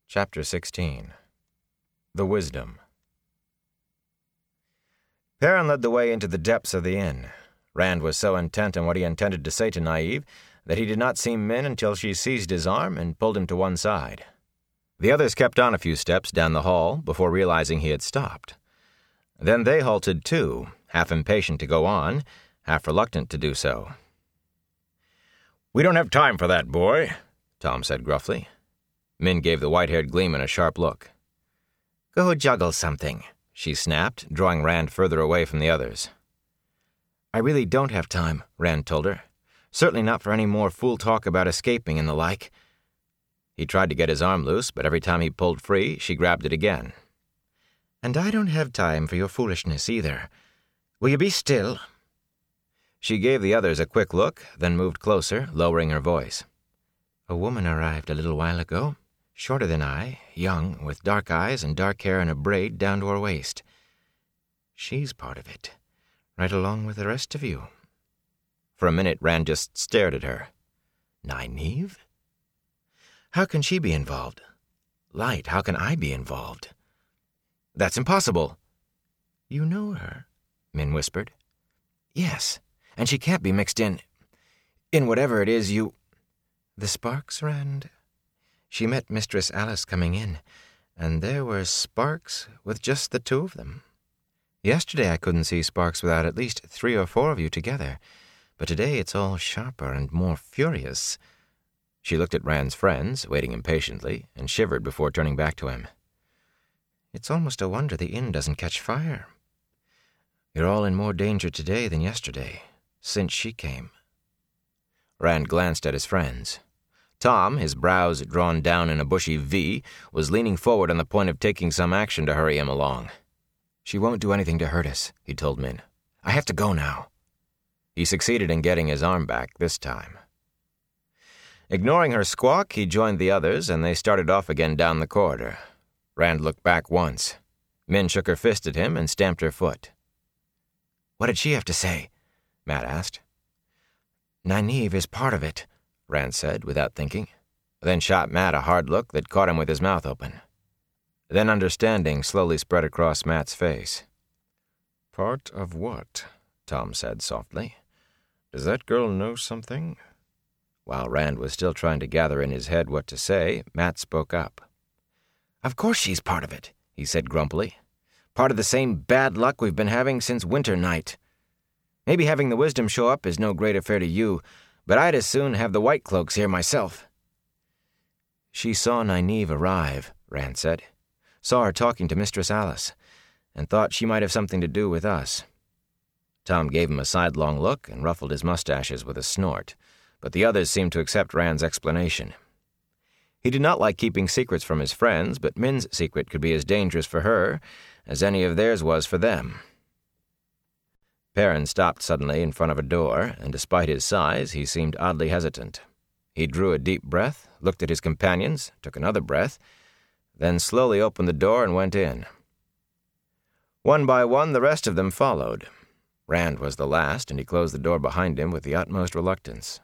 Chapter 16. The Wisdom. Perrin led the way into the depths of the inn. Rand was so intent on what he intended to say to Nynaeve that he did not see Min until she seized his arm and pulled him to one side. The others kept on a few steps down the hall before realizing he had stopped. Then they halted too, half impatient to go on, half reluctant to do so. "We don't have time for that, boy," Tom said gruffly. Min gave the white-haired gleeman a sharp look. "Go juggle something," she snapped, drawing Rand further away from the others. "I really don't have time," Rand told her. "Certainly not for any more fool talk about escaping and the like." He tried to get his arm loose, but every time he pulled free, she grabbed it again. "And I don't have time for your foolishness either. Will you be still?" She gave the others a quick look, then moved closer, lowering her voice. "A woman arrived a little while ago. Shorter than I, young, with dark eyes and dark hair in a braid down to her waist. She's part of it, right along with the rest of you." For a minute, Rand just stared at her. Nynaeve? How can she be involved? Light, how can I be involved? "That's impossible." "You know her?" Min whispered. "Yes, and she can't be mixed in whatever it is you—" "The sparks, Rand? She met Mistress Alice coming in, and there were sparks with just the two of them. Yesterday I couldn't see sparks without at least 3 or 4 of you together, but today it's all sharper and more furious." She looked at Rand's friends, waiting impatiently, and shivered before turning back to him. "It's almost a wonder the inn doesn't catch fire. You're all in more danger today than yesterday, since she came." Rand glanced at his friends. Tom, his brows drawn down in a bushy V, was leaning forward on the point of taking some action to hurry him along. "She won't do anything to hurt us," he told Min. "I have to go now." He succeeded in getting his arm back this time. Ignoring her squawk, he joined the others, and they started off again down the corridor. Rand looked back once. Min shook her fist at him and stamped her foot. "What did she have to say?" Matt asked. "Nynaeve is part of it," Rand said, without thinking, then shot Matt a hard look that caught him with his mouth open. Then understanding slowly spread across Matt's face. "Part of what?" Tom said softly. "Does that girl know something?" While Rand was still trying to gather in his head what to say, Matt spoke up. "Of course she's part of it," he said grumpily. "Part of the same bad luck we've been having since winter night. Maybe having the wisdom show up is no great affair to you, but I'd as soon have the White Cloaks here myself." "She saw Nynaeve arrive," Rand said. "Saw her talking to Mistress Alice, and thought she might have something to do with us." Tom gave him a sidelong look and ruffled his mustaches with a snort, but the others seemed to accept Rand's explanation. He did not like keeping secrets from his friends, but Min's secret could be as dangerous for her as any of theirs was for them. Perrin stopped suddenly in front of a door, and despite his size, he seemed oddly hesitant. He drew a deep breath, looked at his companions, took another breath, then slowly opened the door and went in. One by one, the rest of them followed. Rand was the last, and he closed the door behind him with the utmost reluctance.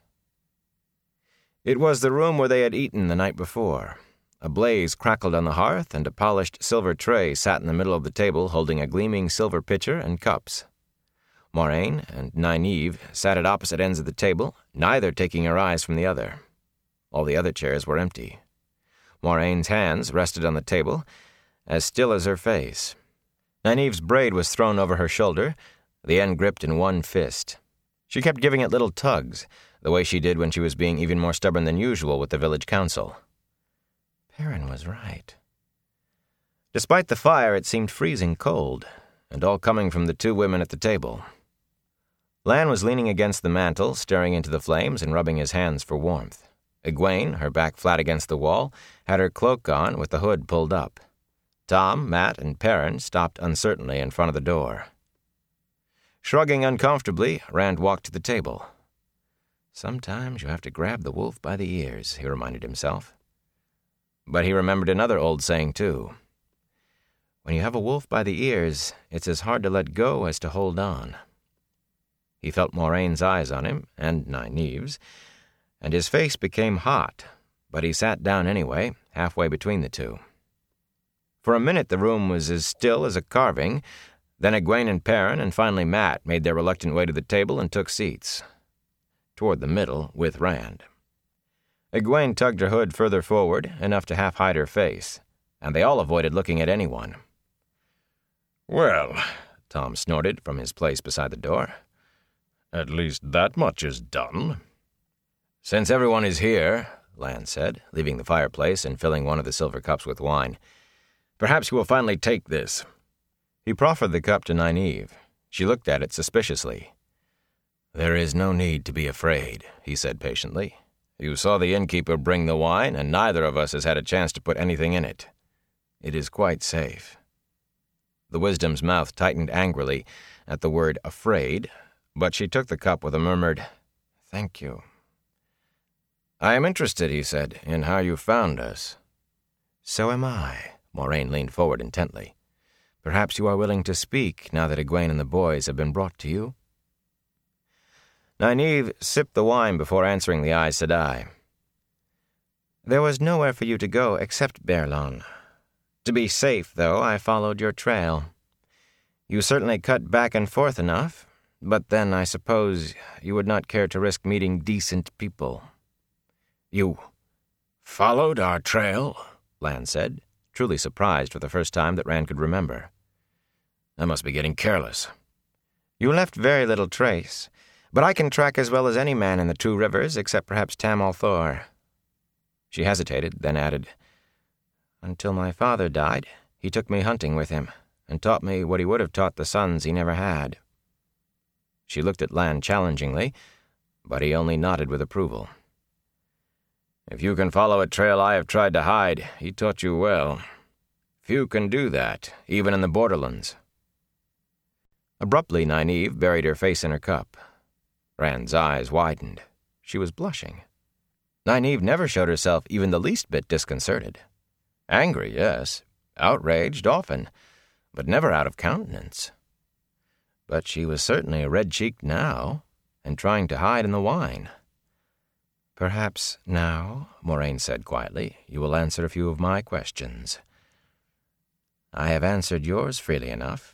It was the room where they had eaten the night before. A blaze crackled on the hearth, and a polished silver tray sat in the middle of the table holding a gleaming silver pitcher and cups. Moraine and Nynaeve sat at opposite ends of the table, neither taking her eyes from the other. All the other chairs were empty. Moraine's hands rested on the table, as still as her face. Nynaeve's braid was thrown over her shoulder, the end gripped in one fist. She kept giving it little tugs, the way she did when she was being even more stubborn than usual with the village council. Perrin was right. Despite the fire, it seemed freezing cold, and all coming from the 2 women at the table. Lan was leaning against the mantel, staring into the flames and rubbing his hands for warmth. Egwene, her back flat against the wall, had her cloak on with the hood pulled up. Tom, Matt, and Perrin stopped uncertainly in front of the door. Shrugging uncomfortably, Rand walked to the table. Sometimes you have to grab the wolf by the ears, he reminded himself. But he remembered another old saying, too. When you have a wolf by the ears, it's as hard to let go as to hold on. He felt Moraine's eyes on him, and Nynaeve's, and his face became hot, but he sat down anyway, halfway between the two. For a minute the room was as still as a carving. Then Egwene and Perrin, and finally Mat, made their reluctant way to the table and took seats, toward the middle with Rand. Egwene tugged her hood further forward, enough to half hide her face, and they all avoided looking at anyone. "Well," Tom snorted from his place beside the door, "at least that much is done." "Since everyone is here," Lan said, leaving the fireplace and filling one of the silver cups with wine, "perhaps you will finally take this." He proffered the cup to Nynaeve. She looked at it suspiciously. "There is no need to be afraid," he said patiently. "You saw the innkeeper bring the wine, and neither of us has had a chance to put anything in it. It is quite safe." The wisdom's mouth tightened angrily at the word afraid, but she took the cup with a murmured, "Thank you." "I am interested," he said, "in how you found us." "So am I." Moraine leaned forward intently. "Perhaps you are willing to speak now that Egwene and the boys have been brought to you?" Nynaeve sipped the wine before answering the Aes Sedai. "There was nowhere for you to go except Baerlon. To be safe, though, I followed your trail. You certainly cut back and forth enough, but then I suppose you would not care to risk meeting decent people." "You followed our trail?" Lan said, truly surprised for the first time that Rand could remember. "I must be getting careless." "You left very little trace, but I can track as well as any man in the Two Rivers, except perhaps Tam al'Thor." She hesitated, then added, "Until my father died, he took me hunting with him, and taught me what he would have taught the sons he never had." She looked at Lan challengingly, but he only nodded with approval. "If you can follow a trail I have tried to hide, he taught you well. Few can do that, even in the borderlands." Abruptly, Nynaeve buried her face in her cup. Rand's eyes widened. She was blushing. Nynaeve never showed herself even the least bit disconcerted. Angry, yes. Outraged, often, but never out of countenance. But she was certainly red-cheeked now, and trying to hide in the wine. "Perhaps now," Moraine said quietly, "you will answer a few of my questions." "I have answered yours freely enough."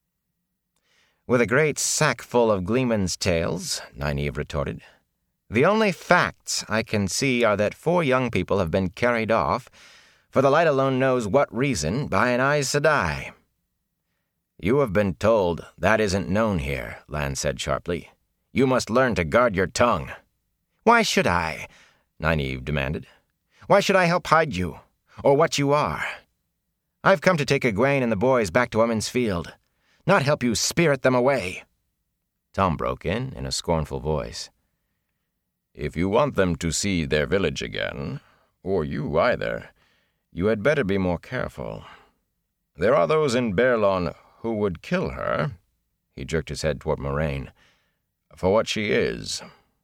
"With a great sack full of Gleeman's tales," Nynaeve retorted. "The only facts I can see are that 4 young people have been carried off, for the light alone knows what reason, by an Aes Sedai." "You have been told that isn't known here," Lan said sharply. "You must learn to guard your tongue." "Why should I?" Nynaeve demanded. "Why should I help hide you, or what you are? I've come to take Egwene and the boys back to Emond's Field, not help you spirit them away." Tom broke in a scornful voice. "If you want them to see their village again, or you either, you had better be more careful. There are those in Baerlon who would kill her," he jerked his head toward Moraine, "for what she is.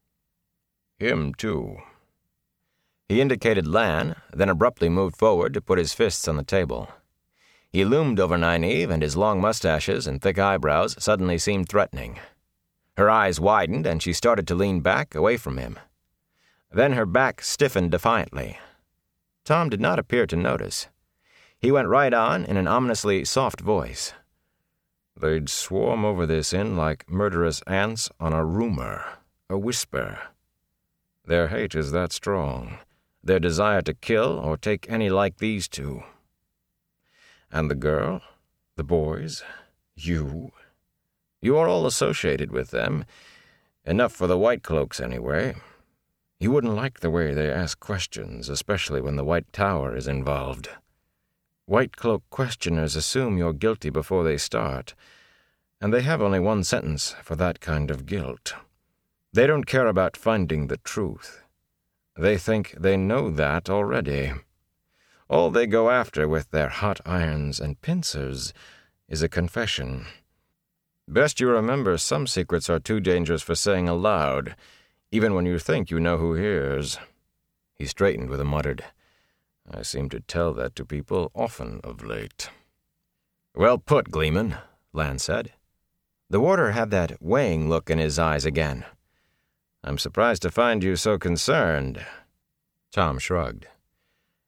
Him, too." He indicated Lan, then abruptly moved forward to put his fists on the table. He loomed over Nynaeve, and his long mustaches and thick eyebrows suddenly seemed threatening. Her eyes widened, and she started to lean back, away from him. Then her back stiffened defiantly. Tom did not appear to notice. He went right on in an ominously soft voice. "They'd swarm over this inn like murderous ants on a rumor, a whisper. Their hate is that strong, their desire to kill or take any like these two. And the girl, the boys, you are all associated with them, enough for the White Cloaks anyway. You wouldn't like the way they ask questions, especially when the White Tower is involved. White Cloak questioners assume you're guilty before they start, and they have only one sentence for that kind of guilt. They don't care about finding the truth. They think they know that already. All they go after with their hot irons and pincers is a confession. Best you remember, some secrets are too dangerous for saying aloud, even when you think you know who hears." He straightened with a muttered, "I seem to tell that to people often of late." "Well put, Gleeman," Lan said. The warder had that weighing look in his eyes again. "I'm surprised to find you so concerned." Tom shrugged.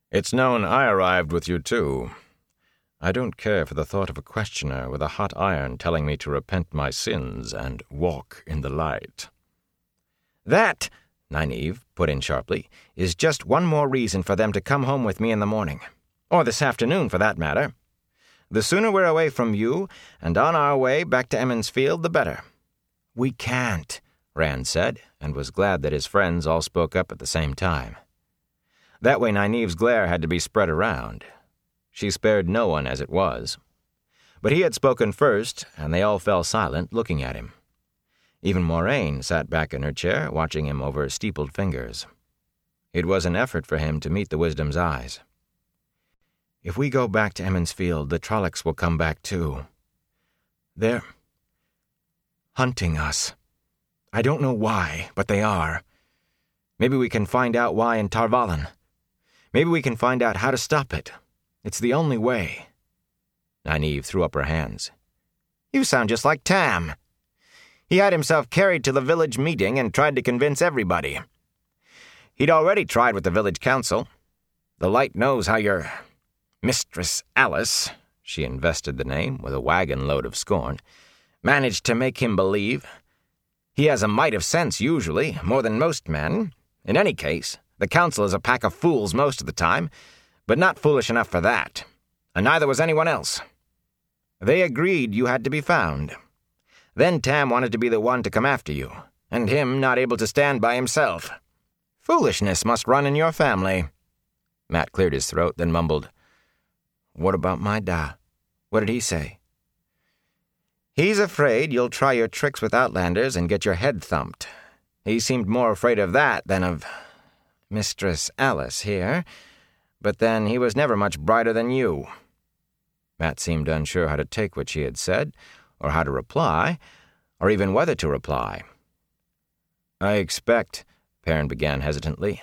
It's known I arrived with you, too. I don't care for the thought of a questioner with a hot iron telling me to repent my sins and walk in the light." "That," Nynaeve put in sharply, "is just one more reason for them to come home with me in the morning. Or this afternoon, for that matter. The sooner we're away from you and on our way back to Emmons Field, the better." "We can't," Rand said, and was glad that his friends all spoke up at the same time. That way Nynaeve's glare had to be spread around. She spared no one as it was. But he had spoken first, and they all fell silent, looking at him. Even Moraine sat back in her chair, watching him over steepled fingers. It was an effort for him to meet the Wisdom's eyes. "If we go back to Emmons Field, the Trollocs will come back too. They're hunting us. I don't know why, but they are. Maybe we can find out why in Tar Valon. Maybe we can find out how to stop it. It's the only way." Nynaeve threw up her hands. "You sound just like Tam. He had himself carried to the village meeting and tried to convince everybody. He'd already tried with the village council. The Light knows how your Mistress Alice," she invested the name with a wagon load of scorn, "managed to make him believe. He has a mite of sense usually, more than most men. In any case, the council is a pack of fools most of the time, but not foolish enough for that, and neither was anyone else. They agreed you had to be found. Then Tam wanted to be the one to come after you, and him not able to stand by himself. Foolishness must run in your family." Matt cleared his throat, then mumbled, "What about my da? What did he say?" "He's afraid you'll try your tricks with Outlanders and get your head thumped. He seemed more afraid of that than of Mistress Alice here, but then he was never much brighter than you." Matt seemed unsure how to take what she had said, or how to reply, or even whether to reply. "I expect," Perrin began hesitantly.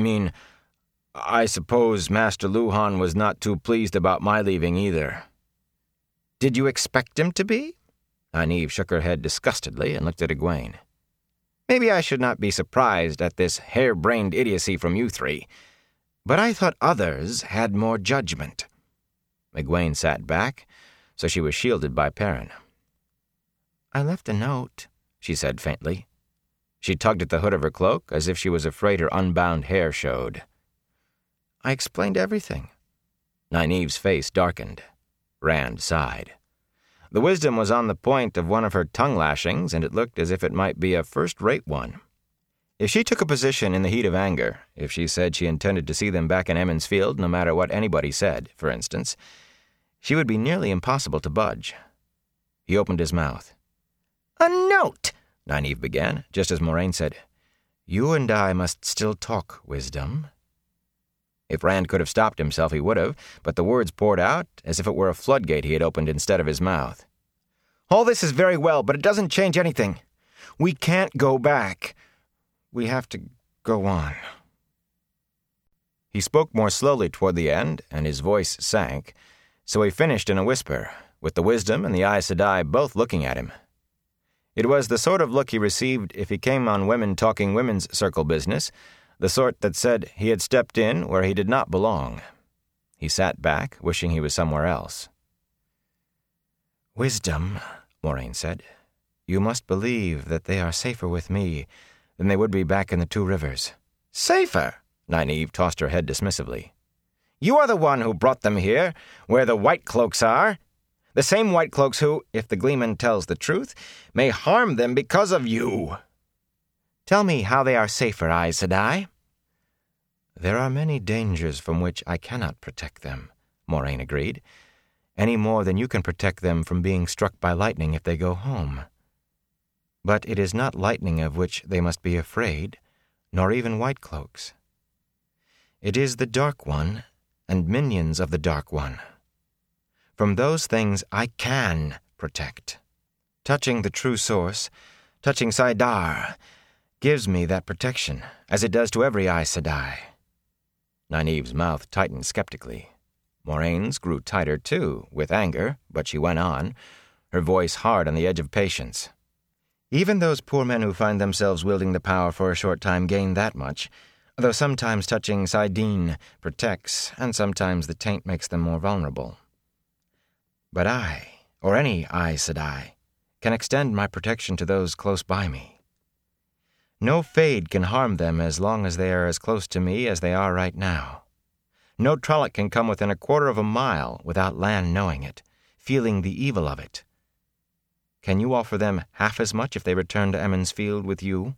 I suppose Master Luhan was not too pleased about my leaving either." "Did you expect him to be?" Nynaeve shook her head disgustedly and looked at Egwene. "Maybe I should not be surprised at this hair-brained idiocy from you three, but I thought others had more judgment." Egwene sat back, so she was shielded by Perrin. "I left a note," she said faintly. She tugged at the hood of her cloak as if she was afraid her unbound hair showed. "I explained everything." Nynaeve's face darkened. Rand sighed. The Wisdom was on the point of one of her tongue-lashings, and it looked as if it might be a first-rate one. If she took a position in the heat of anger, if she said she intended to see them back in Emmons Field no matter what anybody said, for instance, she would be nearly impossible to budge. He opened his mouth. "A note," Nynaeve began, just as Moraine said, "You and I must still talk, Wisdom." If Rand could have stopped himself, he would have, but the words poured out as if it were a floodgate he had opened instead of his mouth. "All this is very well, but it doesn't change anything. We can't go back. We have to go on." He spoke more slowly toward the end, and his voice sank, so he finished in a whisper, with the Wisdom and the Aes Sedai both looking at him. It was the sort of look he received if he came on women talking women's circle business, the sort that said he had stepped in where he did not belong. He sat back, wishing he was somewhere else. "Wisdom," Moraine said, "you must believe that they are safer with me than they would be back in the Two Rivers." "Safer?" Nynaeve tossed her head dismissively. "You are the one who brought them here, where the White Cloaks are. The same White Cloaks who, if the Gleeman tells the truth, may harm them because of you." "Tell me how they are safer, Aes Sedai." "There are many dangers from which I cannot protect them," Moraine agreed, "any more than you can protect them from being struck by lightning if they go home. But it is not lightning of which they must be afraid, nor even White Cloaks. It is the Dark One and minions of the Dark One. From those things I can protect. Touching the true source, touching saidar, gives me that protection, as it does to every Aes Sedai." Nynaeve's mouth tightened skeptically. Moraine's grew tighter, too, with anger, but she went on, her voice hard on the edge of patience. "Even those poor men who find themselves wielding the power for a short time gain that much. though sometimes touching Sidene protects, and sometimes the taint makes them more vulnerable. But I, or any Aes Sedai, can extend my protection to those close by me. No Fade can harm them as long as they are as close to me as they are right now. No Trolloc can come within a quarter of a mile without Lan knowing it, feeling the evil of it. Can you offer them half as much if they return to Emond's Field with you?"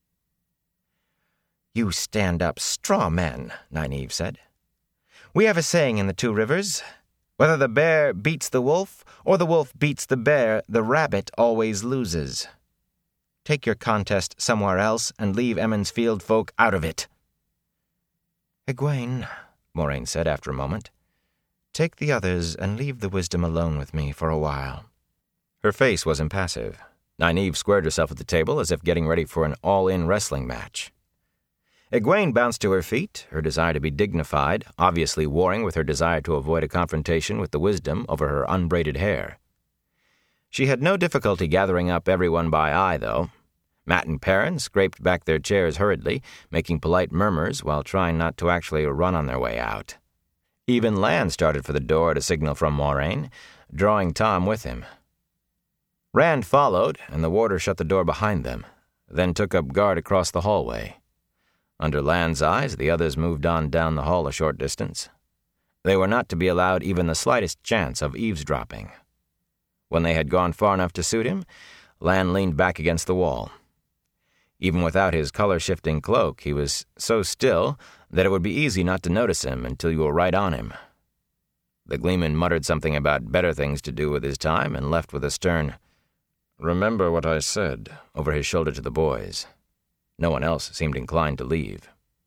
"You stand-up straw men," Nynaeve said. "We have a saying in the Two Rivers. Whether the bear beats the wolf or the wolf beats the bear, the rabbit always loses. Take your contest somewhere else and leave Emond's Field folk out of it." "Egwene," Moraine said after a moment, "take the others and leave the wisdom alone with me for a while." Her face was impassive. Nynaeve squared herself at the table as if getting ready for an all-in wrestling match. Egwene bounced to her feet, her desire to be dignified, obviously warring with her desire to avoid a confrontation with the wisdom over her unbraided hair. She had no difficulty gathering up everyone by eye, though. Mat and Perrin scraped back their chairs hurriedly, making polite murmurs while trying not to actually run on their way out. Even Lan started for the door at a signal from Moraine, drawing Tom with him. Rand followed, and the warder shut the door behind them, then took up guard across the hallway. Under Lan's eyes, the others moved on down the hall a short distance. They were not to be allowed even the slightest chance of eavesdropping. When they had gone far enough to suit him, Lan leaned back against the wall. Even without his color-shifting cloak, he was so still that it would be easy not to notice him until you were right on him. The Gleeman muttered something about better things to do with his time and left with a stern, "Remember what I said," over his shoulder to the boys. No one else seemed inclined to leave.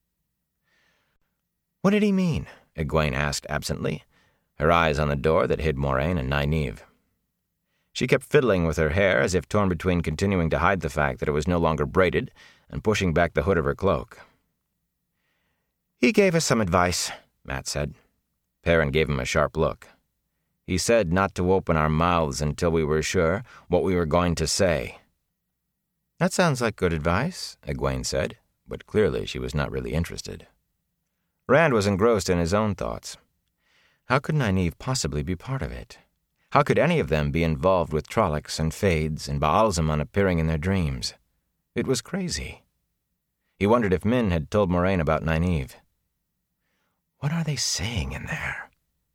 "What did he mean?" Egwene asked absently, her eyes on the door that hid Moraine and Nynaeve. She kept fiddling with her hair as if torn between continuing to hide the fact that it was no longer braided and pushing back the hood of her cloak. "He gave us some advice," Mat said. Perrin gave him a sharp look. "He said not to open our mouths until we were sure what we were going to say." "That sounds like good advice," Egwene said, but clearly she was not really interested. Rand was engrossed in his own thoughts. How could Nynaeve possibly be part of it? How could any of them be involved with Trollocs and Fades and Ba'alzamon appearing in their dreams? It was crazy. He wondered if Min had told Moraine about Nynaeve. What are they saying in there?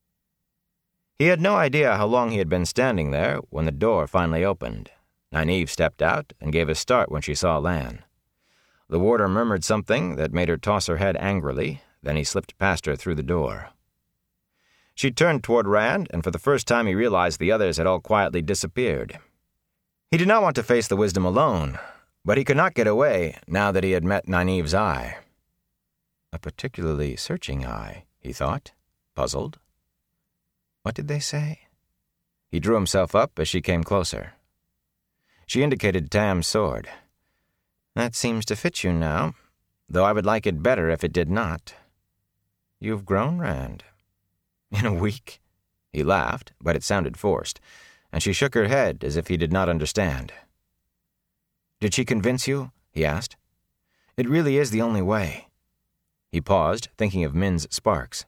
He had no idea how long he had been standing there when the door finally opened. Nynaeve stepped out and gave a start when she saw Lan. The warder murmured something that made her toss her head angrily, then he slipped past her through the door. She turned toward Rand, and for the first time he realized the others had all quietly disappeared. He did not want to face the wisdom alone, but he could not get away now that he had met Nynaeve's eye. A particularly searching eye, he thought, puzzled. What did they say? He drew himself up as she came closer. She indicated Tam's sword. That seems to fit you now, though I would like it better if it did not. You've grown, Rand. In a week? He laughed, but it sounded forced, and she shook her head as if he did not understand. Did she convince you? He asked. It really is the only way. He paused, thinking of Min's sparks.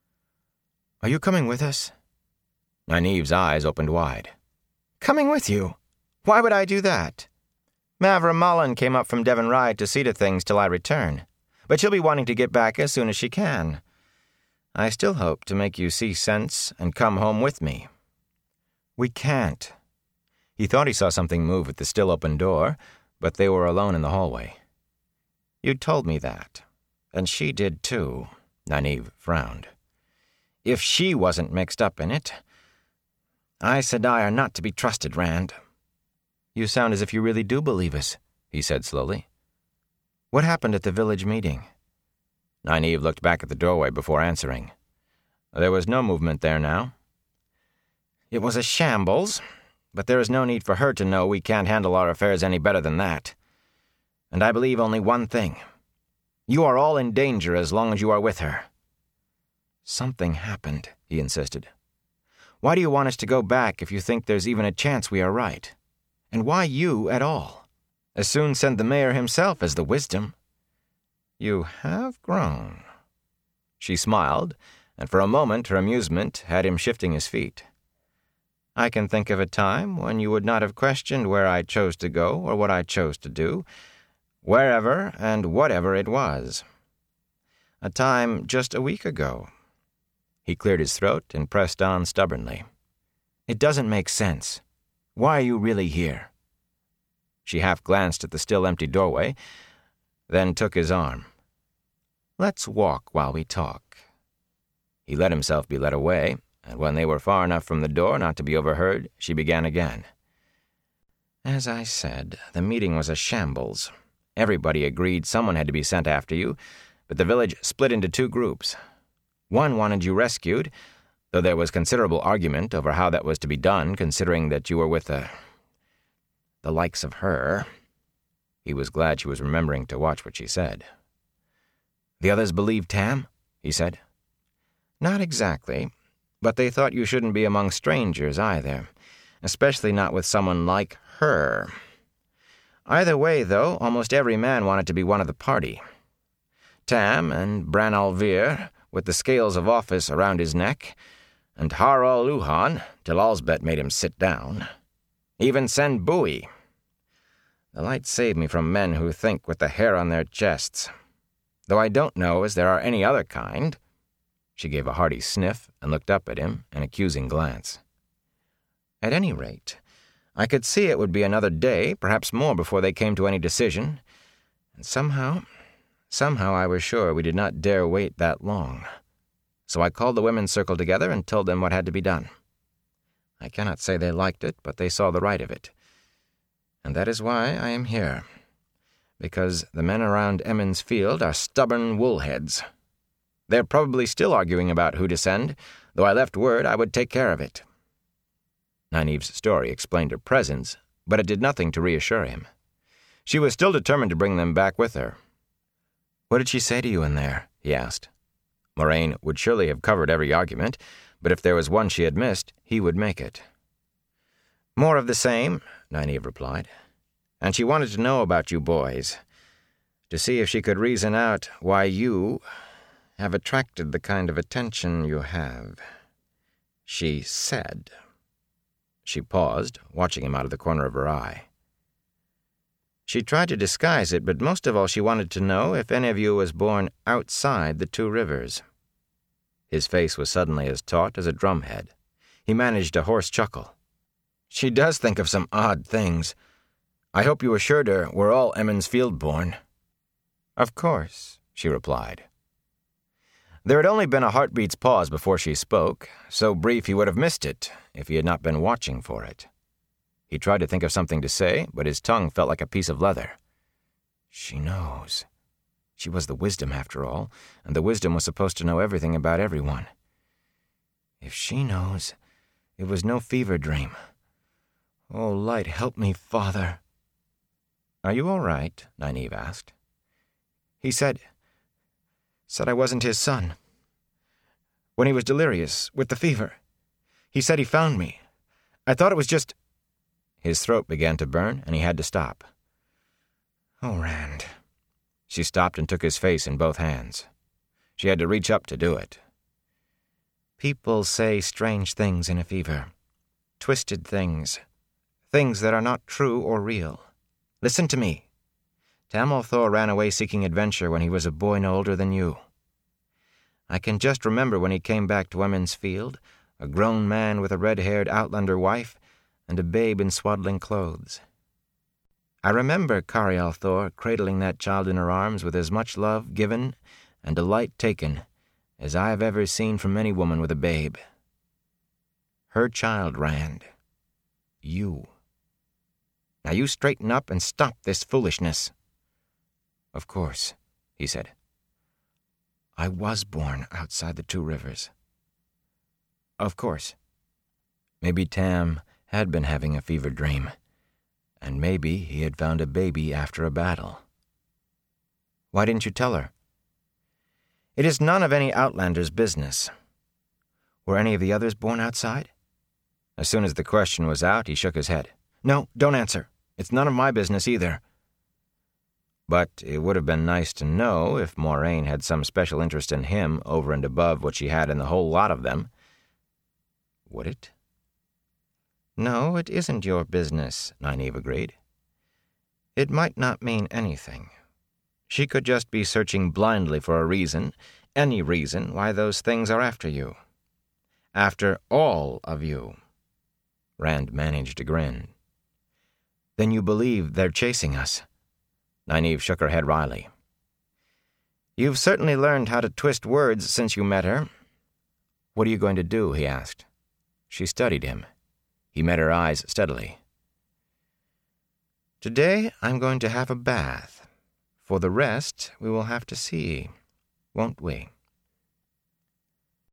Are you coming with us? Nynaeve's eyes opened wide. Coming with you? Why would I do that? Mavra Mullen came up from Devon Ride to see to things till I return, but she'll be wanting to get back as soon as she can. I still hope to make you see sense and come home with me. We can't. He thought he saw something move at the still open door, but they were alone in the hallway. You told me that, and she did too, Nynaeve frowned. If she wasn't mixed up in it. Aes Sedai are not to be trusted, Rand. You sound as if you really do believe us, he said slowly. What happened at the village meeting? Nynaeve looked back at the doorway before answering. There was no movement there now. It was a shambles, but there is no need for her to know we can't handle our affairs any better than that. And I believe only one thing. You are all in danger as long as you are with her. Something happened, he insisted. Why do you want us to go back if you think there's even a chance we are right? And why you at all? As soon send the mayor himself as the wisdom. You have grown." She smiled, and for a moment her amusement had him shifting his feet. "I can think of a time when you would not have questioned where I chose to go or what I chose to do, wherever and whatever it was. A time just a week ago." He cleared his throat and pressed on stubbornly. "It doesn't make sense. Why are you really here?" She half glanced at the still empty doorway, then took his arm. "Let's walk while we talk." He let himself be led away, and when they were far enough from the door not to be overheard, she began again. "As I said, the meeting was a shambles. Everybody agreed someone had to be sent after you, but the village split into two groups. One wanted you rescued, though there was considerable argument over how that was to be done, considering that you were with the likes of her." He was glad she was remembering to watch what she said. "The others believed Tam?" he said. "Not exactly, but they thought you shouldn't be among strangers either, especially not with someone like her. Either way, though, almost every man wanted to be one of the party. Tam and Bran Al'Vir, with the scales of office around his neck, and Har-Ol Luhan, till Alsbet made him sit down. Even Sen Bui. The light saved me from men who think with the hair on their chests. Though I don't know as there are any other kind." She gave a hearty sniff and looked up at him, an accusing glance. "At any rate, I could see it would be another day, perhaps more, before they came to any decision, and somehow I was sure we did not dare wait that long. So I called the women's circle together and told them what had to be done. I cannot say they liked it, but they saw the right of it. And that is why I am here, because the men around Emond's Field are stubborn woolheads. They're probably still arguing about who to send, though I left word I would take care of it." Nynaeve's story explained her presence, but it did nothing to reassure him. She was still determined to bring them back with her. "What did she say to you in there?" he asked. Moraine would surely have covered every argument, but if there was one she had missed, he would make it. "More of the same," Nynaeve replied. "And she wanted to know about you boys, to see if she could reason out why you have attracted the kind of attention you have. She said." She paused, watching him out of the corner of her eye. "She tried to disguise it, but most of all she wanted to know if any of you was born outside the two rivers." His face was suddenly as taut as a drumhead. He managed a hoarse chuckle. "She does think of some odd things. I hope you assured her we're all Emond's Field born." "Of course," she replied. There had only been a heartbeat's pause before she spoke, so brief he would have missed it if he had not been watching for it. He tried to think of something to say, but his tongue felt like a piece of leather. She knows. She was the wisdom, after all, and the wisdom was supposed to know everything about everyone. If she knows, it was no fever dream. Oh, light, help me, Father. "Are you all right?" Nynaeve asked. "He said I wasn't his son. When he was delirious, with the fever. He said he found me. I thought it was just—" His throat began to burn, and he had to stop. "Oh, Rand." She stopped and took his face in both hands. She had to reach up to do it. "People say strange things in a fever. Twisted things. Things that are not true or real. Listen to me. Tam Al'Thor ran away seeking adventure when he was a boy no older than you. I can just remember when he came back to Emond's Field, a grown man with a red-haired outlander wife and a babe in swaddling clothes. I remember Kari Al'Thor cradling that child in her arms with as much love given and delight taken as I have ever seen from any woman with a babe. Her child, Rand. You. Now you straighten up and stop this foolishness." "Of course," he said. "I was born outside the two rivers." "Of course." Maybe Tam had been having a fever dream, and maybe he had found a baby after a battle. "Why didn't you tell her?" "It is none of any outlander's business." "Were any of the others born outside?" As soon as the question was out, he shook his head. "No, don't answer. It's none of my business either." But it would have been nice to know if Moraine had some special interest in him over and above what she had in the whole lot of them. Would it? No, it isn't your business, Nynaeve agreed. It might not mean anything. She could just be searching blindly for a reason, any reason, why those things are after you. After all of you. Rand managed a grin. Then you believe they're chasing us? Nynaeve shook her head wryly. You've certainly learned how to twist words since you met her. What are you going to do? He asked. She studied him. He met her eyes steadily. Today I'm going to have a bath. For the rest, we will have to see, won't we?